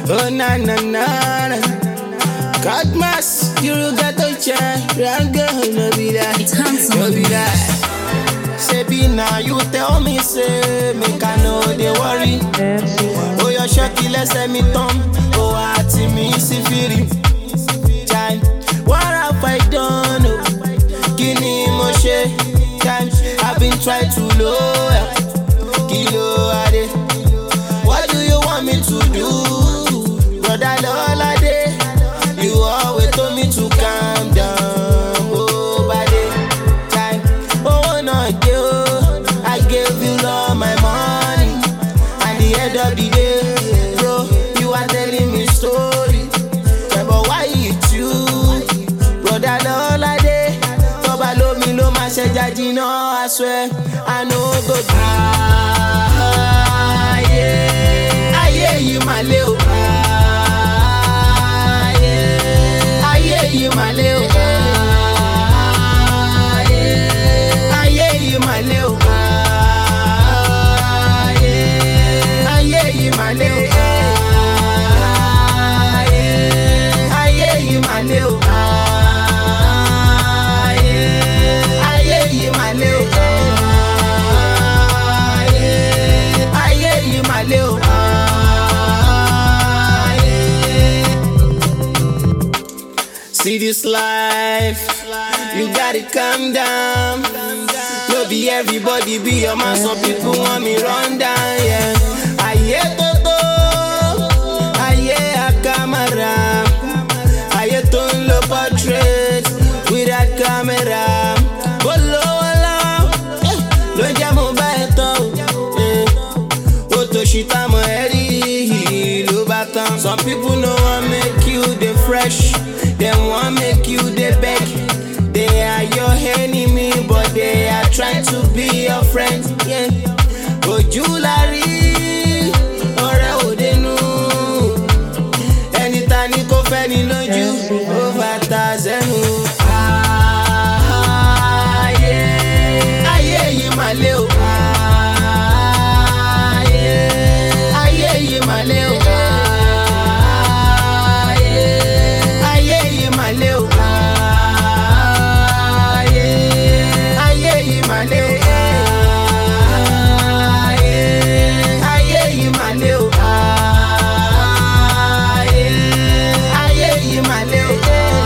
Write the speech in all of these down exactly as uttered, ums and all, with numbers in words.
Oh na na na na. God mas, you got to change. Rango, no be that. It's handsome. No be that. Say be now, you tell me say make I know they worry. Oh your shocky let's let me thumb. Oh I me see feeling. Time, what have I done? Oh, Guinea Moshe. Time, I've been trying to lower. Kilo ade. What do you want me to do? Brother Lola day. You always told me to calm down. Oh, body. Time. Oh, no, you. I gave you all my money. At the end of the day, bro, you are telling me story. Yeah, but why it's you? Brother Lola day. Toba lo mi lo ma se jaji no, I swear. I know go ah, yeah. Ah, yeah, you my little. Aye, my little, aye, aye, my little, aye, aye, my little, aye, my little, aye, my little, aye, my little. See this life, you gotta calm down. No be everybody be your man, some people want me run down, yeah. Aye toto, aye a camera, aye ton lo portrait with that camera. Bolo ala, lo jamo baeto, oto shita mo eri lo batan. Some people no want make you the fresh. Them want make you the beg. They are your enemy, but they are trying to be your friend. Yeah. Ojulari, ore odenu. Anytime you go feni loju, over tazenu. Ah, yeah, ah, yeah, you my little. Ah, yeah, ah, yeah, you my little. Little, ah, yeah, ah, yeah, my little, ah, yeah, ah, yeah, my little, ah, yeah, ah, yeah, my little,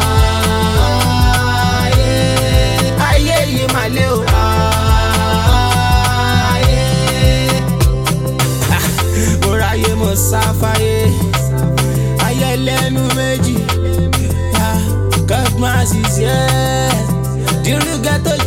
ah, yeah, ah, yeah, my little, ah, yeah. Ah, Moraye Mosafaye, aye lenu meji. God mercy, yeah. Do you get to